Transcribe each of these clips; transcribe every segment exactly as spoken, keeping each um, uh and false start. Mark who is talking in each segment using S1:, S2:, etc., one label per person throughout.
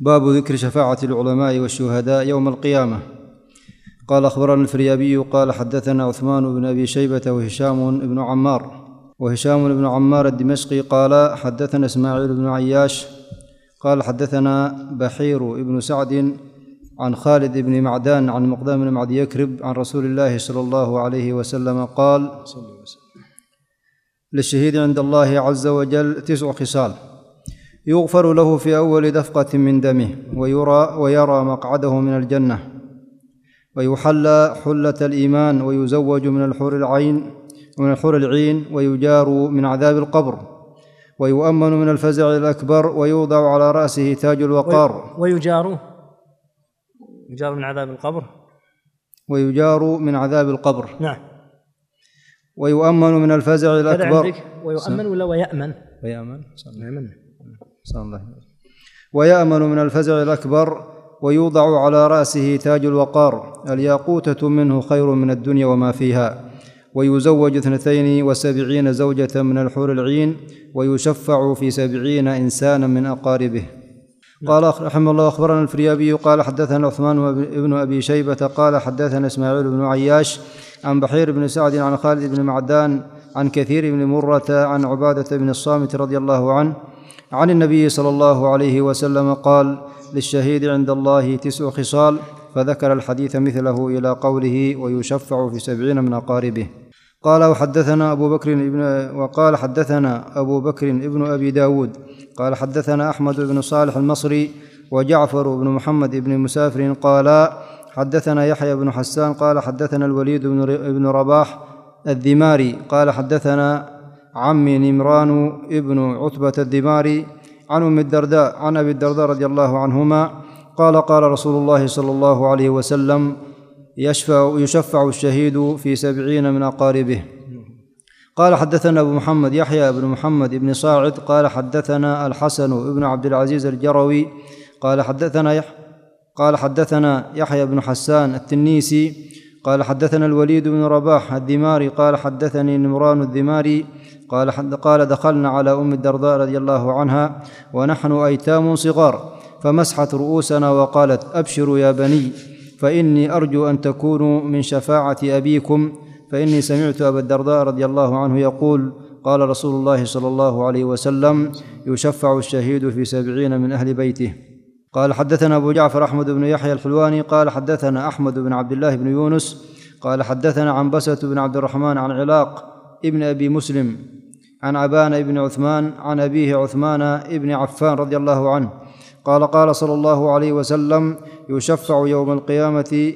S1: باب ذكر شفاعة العلماء والشهداء يوم القيامة. قال أخبرنا الفريابي قال حدثنا عثمان بن أبي شيبة وهشام بن عمار وهشام بن عمار الدمشقي قال حدثنا إسماعيل بن عياش قال حدثنا بحير بن سعد عن خالد بن معدان عن مقدام بن معدي يكرب عن رسول الله صلى الله عليه وسلم قال للشهيد عند الله عز وجل تسع خصال: يغفر له في أول دفقة من دمه، ويرى, ويرى مقعده من الجنة، ويحلى حلة الإيمان، ويزوج من الحور العين ومن الحور العين، ويجار من عذاب القبر، ويؤمن من الفزع الأكبر، ويوضع على رأسه تاج الوقار.
S2: ويجار يجار من عذاب القبر
S1: ويجار من عذاب القبر.
S2: نعم.
S1: ويؤمن من الفزع الأكبر.
S2: ويؤمن ولا ويأمن؟
S1: ويأمن.
S2: ويأمن.
S1: الله. ويأمن من الفزع الأكبر، ويوضع على رأسه تاج الوقار، الياقوتة منه خير من الدنيا وما فيها، ويزوج اثنتين وسبعين زوجة من الحور العين، ويشفع في سبعين إنسانا من أقاربه. قال رحمه الله أخبرنا الفريابي قال حدثنا عثمان بن أبي شيبة قال حدثنا إسماعيل بن عياش عن بحير بن سعد عن خالد بن معدان عن كثير بن مرة عن عبادة بن الصامت رضي الله عنه عن النبي صلى الله عليه وسلم قال: للشهيد عند الله تسع خصال، فذكر الحديث مثله إلى قوله: ويشفع في سبعين من أقاربه. قال وحدثنا أبو بكر ابن وقال حدثنا أبو بكر ابن أبي داود قال حدثنا أحمد بن صالح المصري وجعفر بن محمد بن مسافر قال حدثنا يحيى بن حسان قال حدثنا الوليد بن رباح الذماري قال حدثنا عمي نمران ابن عتبة الذماري عن أم الدرداء عن أبي الدرداء رضي الله عنهما قال قال رسول الله صلى الله عليه وسلم: يشفع, يشفع الشهيد في سبعين من أقاربه. قال حدثنا أبو محمد يحيى بن محمد بن صاعد قال حدثنا الحسن بن عبد العزيز الجروي قال حدثنا يح قال حدثنا يحيى بن حسان التنيسي قال حدثنا الوليد بن رباح الذماري قال حدثني نمران الذماري قال قال دخلنا على أم الدرداء رضي الله عنها ونحن أيتام صغار، فمسحت رؤوسنا وقالت: أبشروا يا بني، فإني أرجو أن تكونوا من شفاعة أبيكم، فإني سمعت أبا الدرداء رضي الله عنه يقول: قال رسول الله صلى الله عليه وسلم: يشفع الشهيد في سبعين من أهل بيته. قال حدثنا أبو جعفر أحمد بن يحيى الحلواني قال حدثنا أحمد بن عبد الله بن يونس قال حدثنا عنبسة بن عبد الرحمن عن علاق ابن أبي مسلم عن عبان بن عثمان عن أبيه عثمان ابن عفان رضي الله عنه قال قال صلى الله عليه وسلم: يشفع يوم القيامة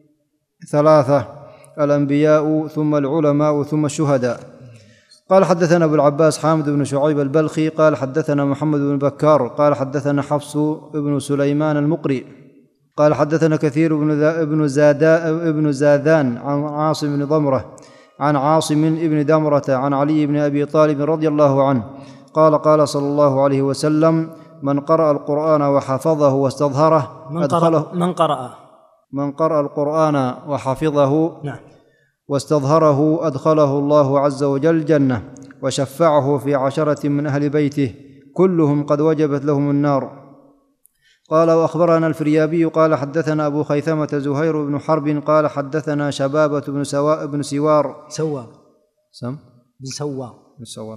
S1: ثلاثة: الأنبياء ثم العلماء ثم الشهداء. قال حدثنا أبو العباس حامد بن شعيب البلخي قال حدثنا محمد بن بكار قال حدثنا حفص بن سليمان المقري قال حدثنا كثير بن زادا ابن زاذان عن عاصم بن ضمرة عن عاصم بن دمرة عن علي بن أبي طالب رضي الله عنه قال قال صلى الله عليه وسلم: من قرأ القرآن وحفظه واستظهره أدخله
S2: من قرأ
S1: من قرأ القرآن وحفظه
S2: نعم
S1: واستظهره أدخله الله عز وجل الجنة، وشفعه في عشرة من أهل بيته كلهم قد وجبت لهم النار. قال وأخبرنا الفريابي قال حدثنا أبو خيثمة زهير بن حرب قال حدثنا شبابة بن, سوا بن سوار
S2: سوار
S1: سم
S2: بن سوار
S1: بن سوار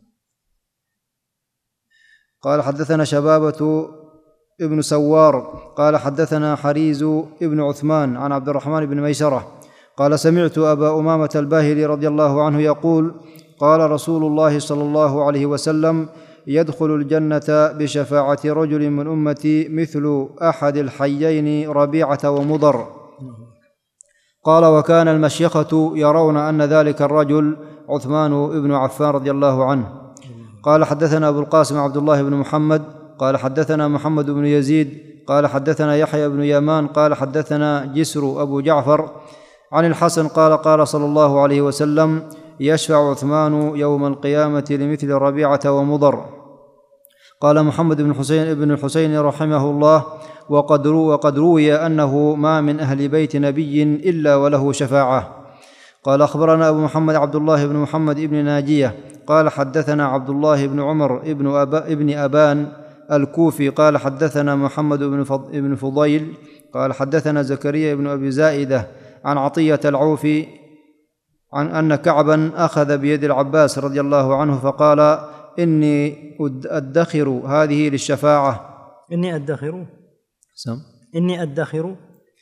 S1: قال حدثنا شبابة ابن سوار قال حدثنا حريز ابن عثمان عن عبد الرحمن بن ميسرة قال سمعت أبا أمامة الباهلي رضي الله عنه يقول: قال رسول الله صلى الله عليه وسلم: يدخل الجنة بشفاعة رجل من أمتي مثل أحد الحيين ربيعة ومضر. قال وكان المشيخة يرون أن ذلك الرجل عثمان بن عفان رضي الله عنه. قال حدثنا أبو القاسم عبد الله بن محمد قال حدثنا محمد بن يزيد قال حدثنا يحيى بن يمان قال حدثنا جسر أبو جعفر عن الحسن قال قال صلى الله عليه وسلم: يشفع عثمان يوم القيامة لمثل ربيعة ومضر. قال محمد بن حسين بن الحسين رحمه الله: وقد, رو وقد روي أنه ما من أهل بيت نبي إلا وله شفاعة. قال أخبرنا أبو محمد عبد الله بن محمد بن ناجية قال حدثنا عبد الله بن عمر بن, أبا ابن أبان الكوفي قال حدثنا محمد بن فضيل قال حدثنا زكريا بن أبي زائدة عن عطية العوفي عن أن كعبا أخذ بيد العباس رضي الله عنه فقال إني أدخر هذه للشفاعة.
S2: إني أدخر
S1: سم
S2: إني أدخر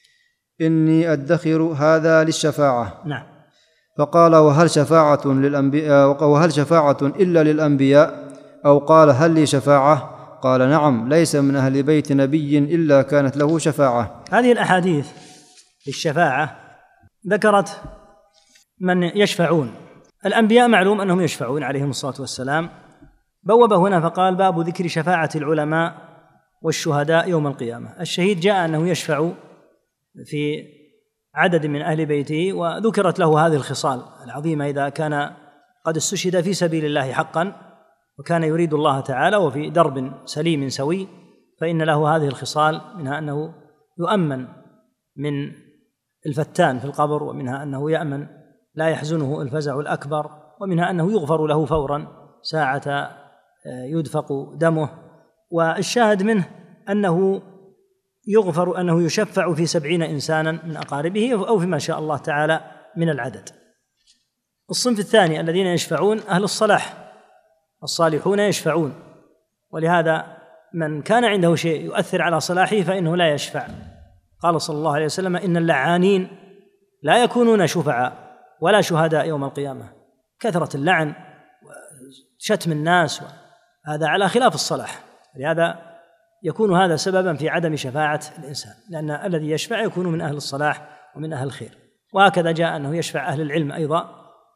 S1: إني أدخر هذا للشفاعة.
S2: نعم.
S1: فقال وهل شفاعة للأنبياء وهل شفاعة إلا للأنبياء؟ أو قال هل لي شفاعة؟ قال نعم، ليس من أهل بيت نبي إلا كانت له شفاعة.
S2: هذه الأحاديث للشفاعة ذكرت من يشفعون. الأنبياء معلوم أنهم يشفعون عليهم الصلاة والسلام، بوب هنا فقال باب ذكر شفاعة العلماء والشهداء يوم القيامة. الشهيد جاء أنه يشفع في عدد من أهل بيته، وذكرت له هذه الخصال العظيمة إذا كان قد استشهد في سبيل الله حقا وكان يريد الله تعالى وفي درب سليم سوي، فإن له هذه الخصال، منها أنه يؤمن من الفتان في القبر، ومنها أنه يأمن لا يحزنه الفزع الأكبر، ومنها أنه يغفر له فورا ساعة يدفق دمه. والشاهد منه أنه يغفر أنه يشفع في سبعين إنسانا من أقاربه أو فيما شاء الله تعالى من العدد. الصنف الثاني الذين يشفعون أهل الصلاح، الصالحون يشفعون، ولهذا من كان عنده شيء يؤثر على صلاحه فإنه لا يشفع. قال صلى الله عليه وسلم إن اللعانين لا يكونون شفعاء ولا شهداء يوم القيامة. كثرة اللعن وشتم الناس هذا على خلاف الصلاح، لهذا يكون هذا سببا في عدم شفاعة الإنسان، لأن الذي يشفع يكون من أهل الصلاح ومن أهل الخير. وهكذا جاء أنه يشفع أهل العلم أيضا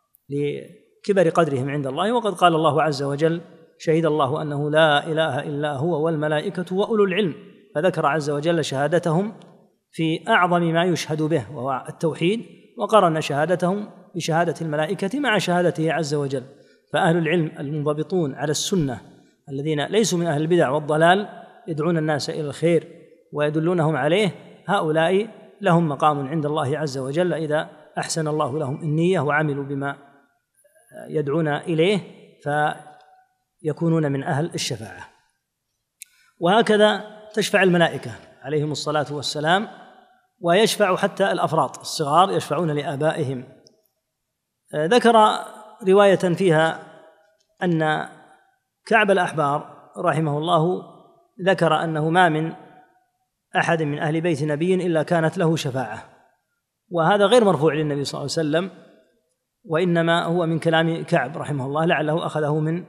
S2: لكبر قدرهم عند الله، وقد قال الله عز وجل شهد الله أنه لا إله إلا هو والملائكة وأولو العلم، فذكر عز وجل شهادتهم في أعظم ما يشهد به وهو التوحيد، وقرن شهادتهم بشهادة الملائكة مع شهادته عز وجل. فأهل العلم المنضبطون على السنة الذين ليسوا من أهل البدع والضلال يدعون الناس إلى الخير ويدلونهم عليه، هؤلاء لهم مقام عند الله عز وجل إذا أحسن الله لهم النية وعملوا بما يدعون إليه فيكونون من أهل الشفاعة. وهكذا تشفع الملائكة عليهم الصلاة والسلام، ويشفع حتى الأفراط الصغار يشفعون لآبائهم. ذكر رواية فيها أن كعب الأحبار رحمه الله ذكر أنه ما من أحد من أهل بيت نبي إلا كانت له شفاعة، وهذا غير مرفوع للنبي صلى الله عليه وسلم، وإنما هو من كلام كعب رحمه الله، لعله أخذه من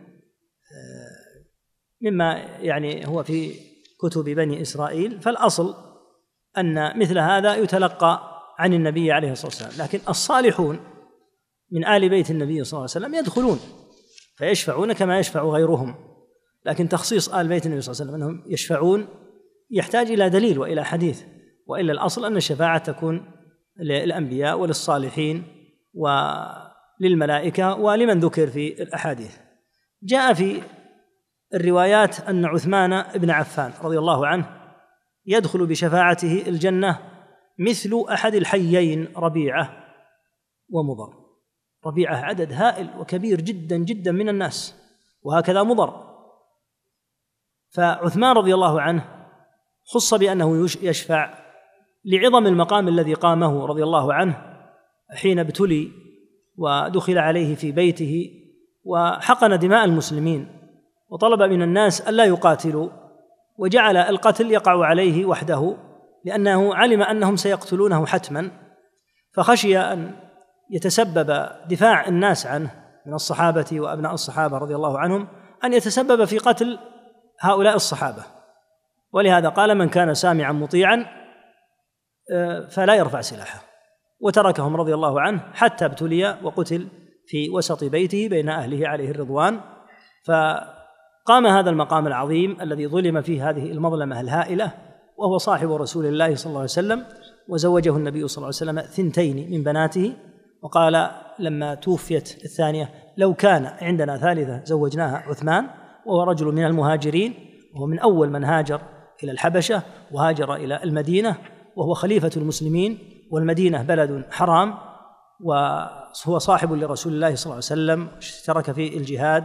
S2: مما يعني هو في كتب بني إسرائيل. فالأصل أن مثل هذا يتلقى عن النبي عليه الصلاة والسلام، لكن الصالحون من آل بيت النبي صلى الله عليه وسلم يدخلون فيشفعون كما يشفع غيرهم، لكن تخصيص آل بيت النبي صلى الله عليه وسلم أنهم يشفعون يحتاج إلى دليل وإلى حديث، وإلا الأصل أن الشفاعة تكون للأنبياء وللصالحين وللملائكة ولمن ذكر في الأحاديث. جاء في الروايات أن عثمان بن عفان رضي الله عنه يدخل بشفاعته الجنة مثل أحد الحيين ربيعة ومضر. ربيعة عدد هائل وكبير جدا جدا من الناس، وهكذا مضر. فعثمان رضي الله عنه خص بأنه يشفع لعظم المقام الذي قامه رضي الله عنه حين ابتلي ودخل عليه في بيته وحقن دماء المسلمين وطلب من الناس ألا يقاتلوا، وجعل القتل يقع عليه وحده لأنه علم أنهم سيقتلونه حتما، فخشي أن يتسبب دفاع الناس عنه من الصحابة وأبناء الصحابة رضي الله عنهم أن يتسبب في قتل هؤلاء الصحابة، ولهذا قال من كان سامعا مطيعا فلا يرفع سلاحه، وتركهم رضي الله عنه حتى ابتلي وقتل في وسط بيته بين أهله عليه الرضوان. فقام هذا المقام العظيم الذي ظلم فيه هذه المظلمة الهائلة، وهو صاحب رسول الله صلى الله عليه وسلم، وزوجه النبي صلى الله عليه وسلم ثنتين من بناته، وقال لما توفيت الثانية لو كان عندنا ثالثة زوجناها عثمان، وهو رجل من المهاجرين، وهو من أول من هاجر إلى الحبشة وهاجر إلى المدينة، وهو خليفة المسلمين، والمدينة بلد حرام، وهو صاحب لرسول الله صلى الله عليه وسلم، اشترك في الجهاد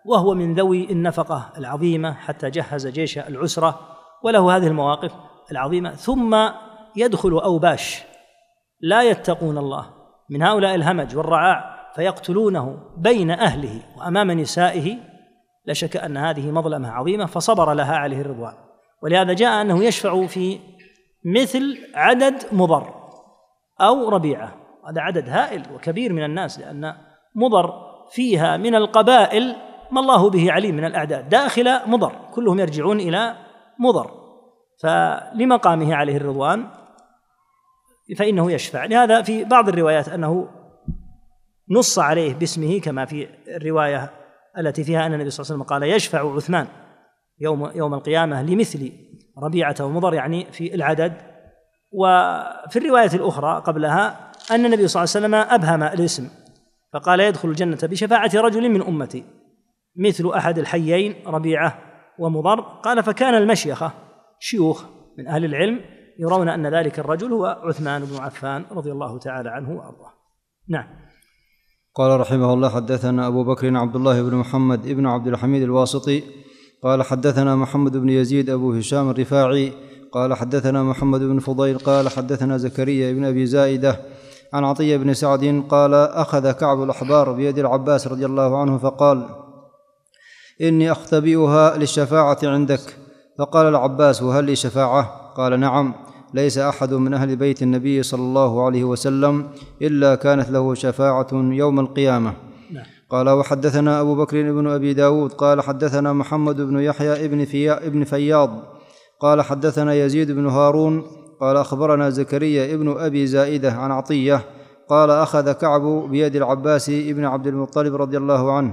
S2: وهو من ذوي النفقة العظيمة حتى جهز جيش العسرة وله هذه المواقف العظيمة، ثم يدخل أوباش لا يتقون الله من هؤلاء الهمج والرعاع فيقتلونه بين أهله وأمام نسائه، لا شك أن هذه مظلمة عظيمة فصبر لها عليه الرضوان. ولهذا جاء أنه يشفع في مثل عدد مضر أو ربيعة، هذا عدد هائل وكبير من الناس، لأن مضر فيها من القبائل ما الله به عليم من الأعداد داخل مضر كلهم يرجعون إلى مضر، فلمقامه عليه الرضوان فإنه يشفع. لهذا في بعض الروايات أنه نص عليه باسمه كما في الرواية التي فيها أن النبي صلى الله عليه وسلم قال يشفع عثمان يوم يوم القيامة لمثل ربيعة ومضر، يعني في العدد. وفي الرواية الأخرى قبلها أن النبي صلى الله عليه وسلم أبهم الاسم فقال يدخل الجنة بشفاعة رجل من أمتي مثل أحد الحيين ربيعة ومضر. قال فكان المشيخة شيوخ من أهل العلم يرون أن ذلك الرجل هو عثمان بن عفان رضي الله تعالى عنه وأرضاه. نعم.
S1: قال رحمه الله حدثنا أبو بكر عبد الله بن محمد بن عبد الحميد الواسطي قال حدثنا محمد بن يزيد أبو هشام الرفاعي قال حدثنا محمد بن فضيل قال حدثنا زكريا بن أبي زائدة عن عطية بن سعد قال أخذ كعب الأحبار بيد العباس رضي الله عنه فقال إني أختبئها للشفاعة عندك. فقال العباس وهل لي شفاعة؟ قال نعم، ليس أحد من أهل بيت النبي صلى الله عليه وسلم إلا كانت له شفاعة يوم القيامة. قال وحدثنا أبو بكر بن أبي داود قال حدثنا محمد بن يحيى ابن, في ابن فياض قال حدثنا يزيد بن هارون قال أخبرنا زكريا ابن أبي زائدة عن عطية قال أخذ كعب بيد العباس ابن عبد المطلب رضي الله عنه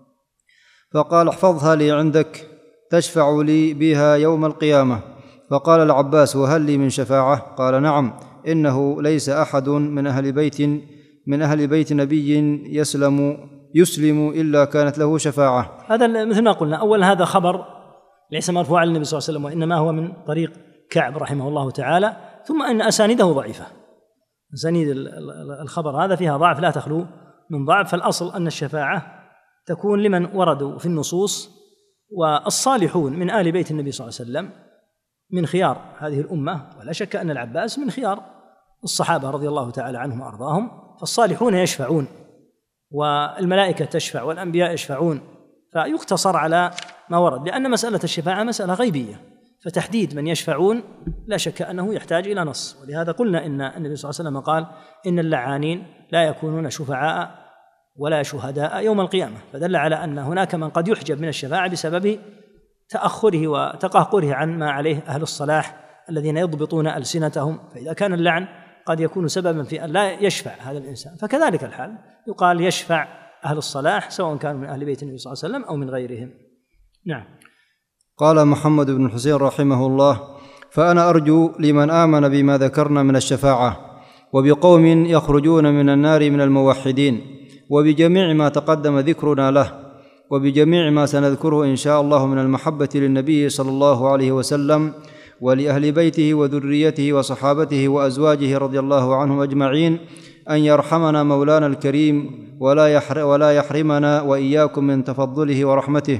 S1: فقال احفظها لي عندك تشفع لي بها يوم القيامة. فقال العباس وهل لي من شفاعة؟ قال نعم، إنه ليس أحد من أهل بيت من أهل بيت نبي يسلم يسلم إلا كانت له شفاعة.
S2: هذا مثل ما قلنا أول هذا خبر ليس مرفوعا للنبي صلى الله عليه وسلم وإنما هو من طريق كعب رحمه الله تعالى، ثم أن أسانيده ضعيفة، أسانيد الخبر هذا فيها ضعف لا تخلو من ضعف. فالأصل أن الشفاعة تكون لمن وردوا في النصوص، والصالحون من آل بيت النبي صلى الله عليه وسلم من خيار هذه الأمة، ولا شك أن العباس من خيار الصحابة رضي الله تعالى عنهم وأرضاهم. فالصالحون يشفعون والملائكة تشفع والأنبياء يشفعون، فيقتصر على ما ورد، لأن مسألة الشفاعة مسألة غيبية، فتحديد من يشفعون لا شك أنه يحتاج إلى نص. ولهذا قلنا إن النبي صلى الله عليه وسلم قال إن اللعانين لا يكونون شفعاء ولا شهداء يوم القيامة، فدل على أن هناك من قد يحجب من الشفاعة بسبب تأخره وتقهقره عن ما عليه أهل الصلاح الذين يضبطون ألسنتهم، فإذا كان اللعن قد يكون سببا في أن لا يشفع هذا الإنسان، فكذلك الحال يقال يشفع أهل الصلاح سواء كانوا من أهل بيت النبي صلى الله عليه وسلم أو من غيرهم. نعم.
S1: قال محمد بن الحسين رحمه الله فأنا أرجو لمن آمن بما ذكرنا من الشفاعة وبقوم يخرجون من النار من الموحدين وبجميع ما تقدم ذكرنا له وبجميع ما سنذكره إن شاء الله من المحبة للنبي صلى الله عليه وسلم ولأهل بيته وذريته وصحابته وأزواجه رضي الله عنهم أجمعين، أن يرحمنا مولانا الكريم ولا يحرمنا وإياكم من تفضله ورحمته،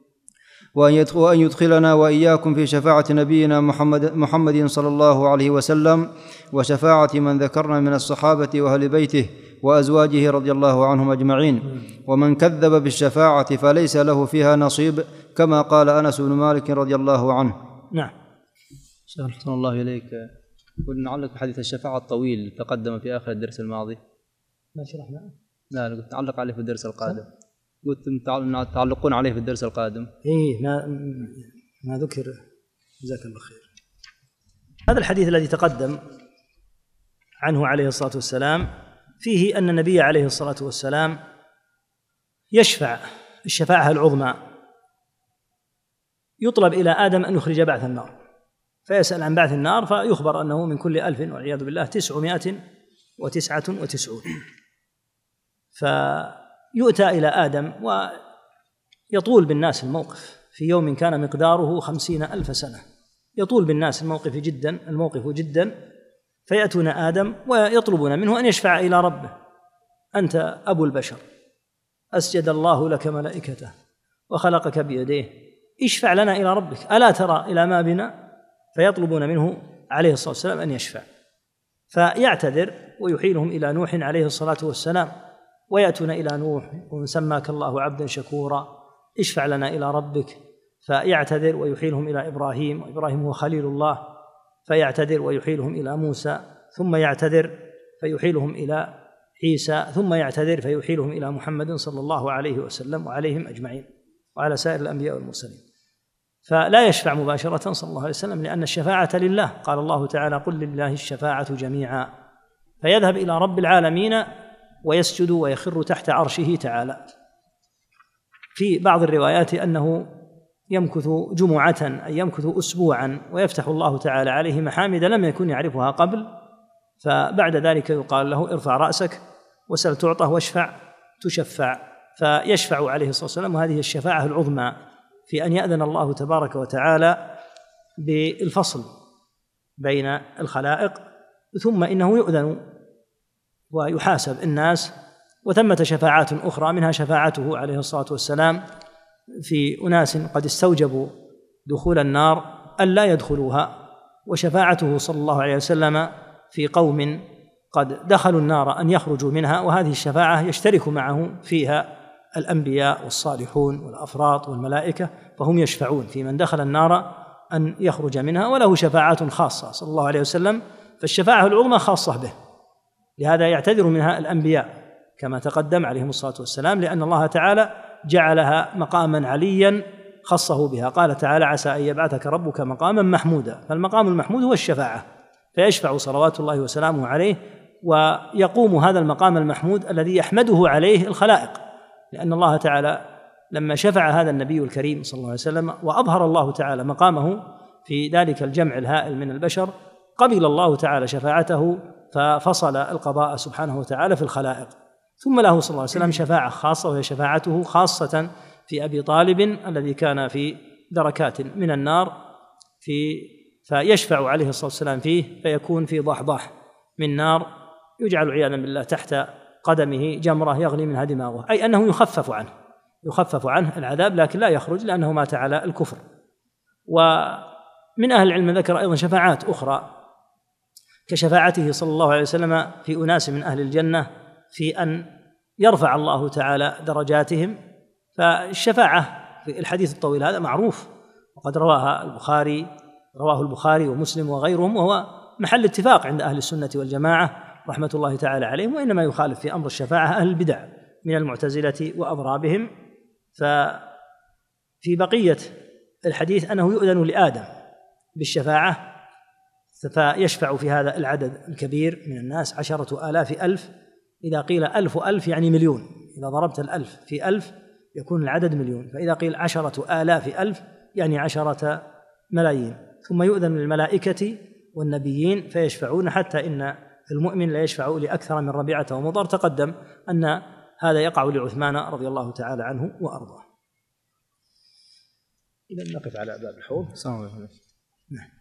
S1: وأن يدخلنا وإياكم في شفاعة نبينا محمد, محمد صلى الله عليه وسلم وشفاعة من ذكرنا من الصحابة وأهل بيته وأزواجه رضي الله عنهم أجمعين. ومن كذب بالشفاعة فليس له فيها نصيب، كما قال أنس بن مالك رضي الله عنه.
S2: نعم.
S1: شيخ أحسن الله إليك، قلنا نعلق بحديث الشفاعة الطويل تقدم في آخر الدرس الماضي.
S2: ما شرحنا؟
S1: لا أنا قلت نعلق عليه في الدرس القادم. قلت تعلقون عليه في الدرس القادم.
S2: إيه ما ما ذكر، جزاك الله خير. هذا الحديث الذي تقدم عنه عليه الصلاة والسلام فيه أن النبي عليه الصلاة والسلام يشفع الشفاعة العظمى، يطلب إلى آدم أن يخرج بعث النار، فيسأل عن بعث النار فيخبر أنه من كل ألف والعياذ بالله تسعمائة وتسعة وتسعون، فيؤتى إلى آدم ويطول بالناس الموقف في يوم كان مقداره خمسين ألف سنة، يطول بالناس الموقف جدا الموقف جدا، فيأتون آدم ويطلبون منه أن يشفع إلى ربه: أنت أبو البشر، أسجد الله لك ملائكته وخلقك بيديه اشفع لنا إلى ربك ألا ترى إلى ما بنا، فيطلبون منه عليه الصلاة والسلام أن يشفع، فيعتذر ويحيلهم إلى نوح عليه الصلاة والسلام، ويأتون إلى نوح وسماك الله عبدا شكورا اشفع لنا إلى ربك، فيعتذر ويحيلهم إلى إبراهيم، وإبراهيم هو خليل الله، فيعتذر ويحيلهم إلى موسى، ثم يعتذر فيحيلهم إلى عيسى، ثم يعتذر فيحيلهم إلى محمد صلى الله عليه وسلم وعليهم أجمعين وعلى سائر الأنبياء والمرسلين. فلا يشفع مباشرة صلى الله عليه وسلم، لأن الشفاعة لله، قال الله تعالى قل لله الشفاعة جميعا، فيذهب إلى رب العالمين ويسجد ويخر تحت عرشه تعالى. في بعض الروايات أنه يمكث جمعة أي يمكث أسبوعا، ويفتح الله تعالى عليه محامد لم يكن يعرفها قبل، فبعد ذلك يقال له ارفع رأسك وسل تعطى واشفع تشفع، فيشفع عليه الصلاة والسلام. وهذه الشفاعة العظمى في أن يأذن الله تبارك وتعالى بالفصل بين الخلائق، ثم إنه يؤذن ويحاسب الناس. وثمة شفاعات أخرى منها شفاعته عليه الصلاة والسلام في أناس قد استوجبوا دخول النار ألا يدخلوها، وشفاعته صلى الله عليه وسلم في قوم قد دخلوا النار أن يخرجوا منها، وهذه الشفاعة يشترك معه فيها الأنبياء والصالحون والأفراط والملائكة، فهم يشفعون في من دخل النار أن يخرج منها، وله شفاعات خاصة صلى الله عليه وسلم، فالشفاعة العظمى خاصة به، لهذا يعتذر منها الأنبياء كما تقدم عليهم الصلاة والسلام، لأن الله تعالى جعلها مقاما عليا خصه بها، قال تعالى عسى أن يبعثك ربك مقاما محمودا، فالمقام المحمود هو الشفاعة، فيشفع صلوات الله وسلامه عليه، ويقوم هذا المقام المحمود الذي يحمده عليه الخلائق، لأن الله تعالى لما شفع هذا النبي الكريم صلى الله عليه وسلم وأظهر الله تعالى مقامه في ذلك الجمع الهائل من البشر، قبل الله تعالى شفاعته ففصل القضاء سبحانه وتعالى في الخلائق. ثم له صلى الله عليه وسلم شفاعة خاصة، وهي شفاعته خاصة في أبي طالب الذي كان في دركات من النار، في فيشفع عليه الصلاة والسلام فيه، فيكون في ضحضاح من نار يجعل عياذا بالله تحت قدمه جمرة يغلي منها دماغه، أي أنه يخفف عنه يخفف عنه العذاب، لكن لا يخرج لأنه مات على الكفر. ومن أهل العلم ذكر أيضا شفاعات أخرى كشفاعته صلى الله عليه وسلم في أناس من أهل الجنة في أن يرفع الله تعالى درجاتهم. فالشفاعة في الحديث الطويل هذا معروف، وقد رواها البخاري رواه البخاري ومسلم وغيرهم، وهو محل اتفاق عند أهل السنة والجماعة رحمة الله تعالى عليهم، وإنما يخالف في أمر الشفاعة أهل البدع من المعتزلة وأضرابهم. ففي بقية الحديث أنه يؤذن لآدم بالشفاعة، فيشفع في هذا العدد الكبير من الناس عشرة آلاف ألف، إذا قيل ألف ألف يعني مليون، إذا ضربت الألف في ألف يكون العدد مليون، فإذا قيل عشرة آلاف ألف يعني عشرة ملايين. ثم يؤذن للملائكة والنبيين فيشفعون، حتى إن المؤمن لا يشفع لأكثر من ربيعة ومضر، تقدم أن هذا يقع لعثمان رضي الله تعالى عنه وأرضاه. إذا نقف على باب الحوض.
S1: نعم.